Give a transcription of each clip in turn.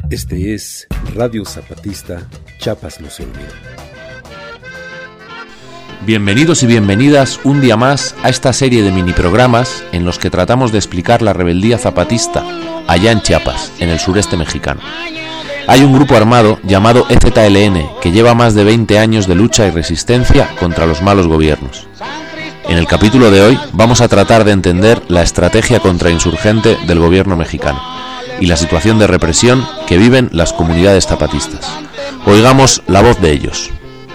Este es Radio Zapatista, Chiapas no se olvida. Bienvenidos y bienvenidas un día más a esta serie de mini programas en los que tratamos de explicar la rebeldía zapatista allá en Chiapas, en el sureste mexicano. Hay un grupo armado llamado EZLN que lleva más de 20 años de lucha y resistencia contra los malos gobiernos. En el capítulo de hoy vamos a tratar de entender la estrategia contrainsurgente del gobierno mexicano y la situación de represión que viven las comunidades zapatistas. Oigamos la voz de ellos.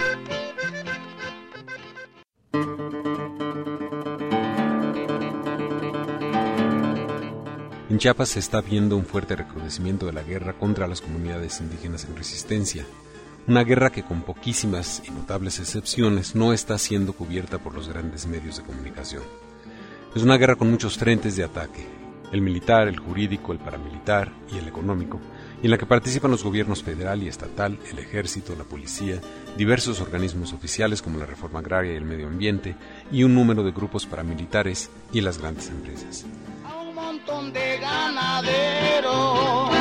En Chiapas se está viendo un fuerte recrudecimiento de la guerra contra las comunidades indígenas en resistencia. Una guerra que con poquísimas y notables excepciones no está siendo cubierta por los grandes medios de comunicación. Es una guerra con muchos frentes de ataque, el militar, el jurídico, el paramilitar y el económico, y en la que participan los gobiernos federal y estatal, el ejército, la policía, diversos organismos oficiales como la Reforma Agraria y el Medio Ambiente, y un número de grupos paramilitares y las grandes empresas. Un montón de ganaderos,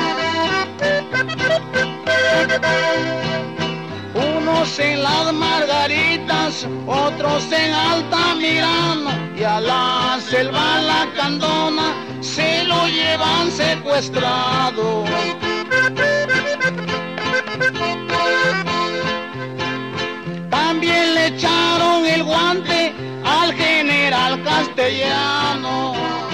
unos en las Margaritas, otros en Altamirano, y a la selva la Candona se lo llevan secuestrado. También le echaron el guante al general Castellano.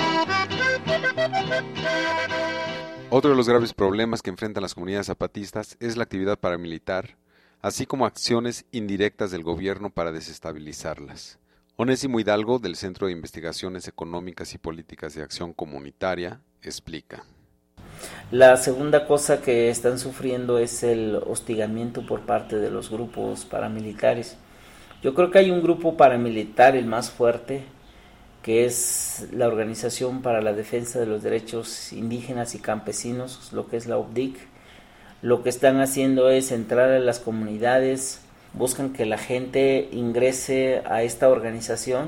Otro de los graves problemas que enfrentan las comunidades zapatistas es la actividad paramilitar, así como acciones indirectas del gobierno para desestabilizarlas. Onésimo Hidalgo, del Centro de Investigaciones Económicas y Políticas de Acción Comunitaria, explica. La segunda cosa que están sufriendo es el hostigamiento por parte de los grupos paramilitares. Yo creo que hay un grupo paramilitar, el más fuerte, que es la Organización para la Defensa de los Derechos Indígenas y Campesinos, lo que es la OPDIC. Lo que están haciendo es entrar a las comunidades, buscan que la gente ingrese a esta organización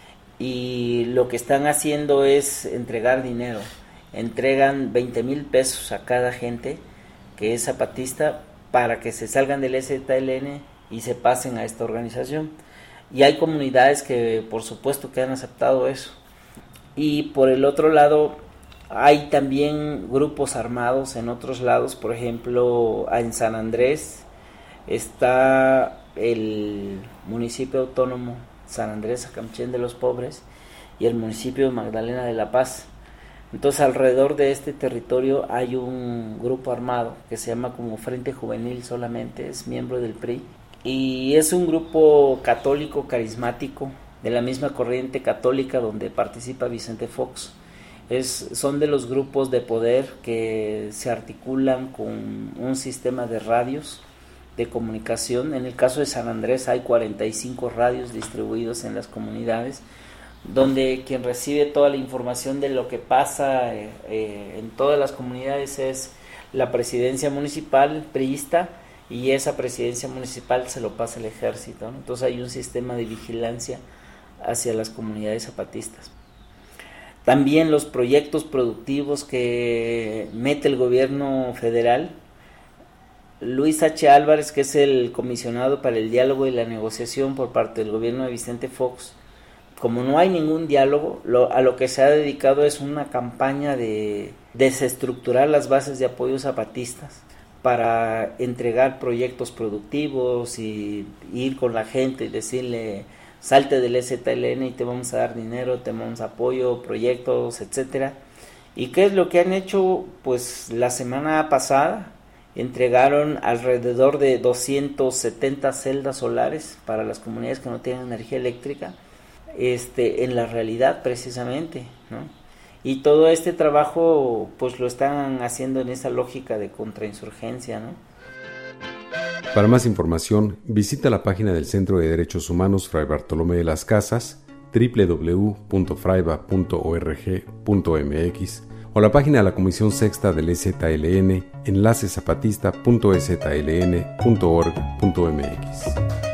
y lo que están haciendo es entregar dinero. Entregan 20,000 pesos a cada gente que es zapatista para que se salgan del EZLN y se pasen a esta organización. Y hay comunidades que por supuesto que han aceptado eso. Y por el otro lado hay también grupos armados en otros lados, por ejemplo en San Andrés está el municipio autónomo San Andrés Acamchén de los Pobres y el municipio de Magdalena de la Paz. Entonces alrededor de este territorio hay un grupo armado que se llama como Frente Juvenil solamente, es miembro del PRI. Y es un grupo católico carismático de la misma corriente católica donde participa Vicente Fox. Son de los grupos de poder que se articulan con un sistema de radios de comunicación. En el caso de San Andrés hay 45 radios distribuidos en las comunidades, donde quien recibe toda la información de lo que pasa en todas las comunidades es la presidencia municipal priista, y esa presidencia municipal se lo pasa el ejército, ¿no? Entonces hay un sistema de vigilancia hacia las comunidades zapatistas. También los proyectos productivos que mete el gobierno federal. Luis H. Álvarez, que es el comisionado para el diálogo y la negociación por parte del gobierno de Vicente Fox, como no hay ningún diálogo, a lo que se ha dedicado es una campaña de desestructurar las bases de apoyo zapatistas para entregar proyectos productivos y ir con la gente y decirle salte del EZLN y te vamos a dar dinero, te damos apoyo, proyectos, etcétera. ¿Y qué es lo que han hecho? Pues la semana pasada entregaron alrededor de 270 celdas solares para las comunidades que no tienen energía eléctrica, en la realidad precisamente, ¿no? Y todo este trabajo pues lo están haciendo en esa lógica de contrainsurgencia, ¿no? Para más información, visita la página del Centro de Derechos Humanos Fray Bartolomé de las Casas, www.fraiba.org.mx, o la página de la Comisión Sexta del EZLN, enlacezapatista.ezln.org.mx.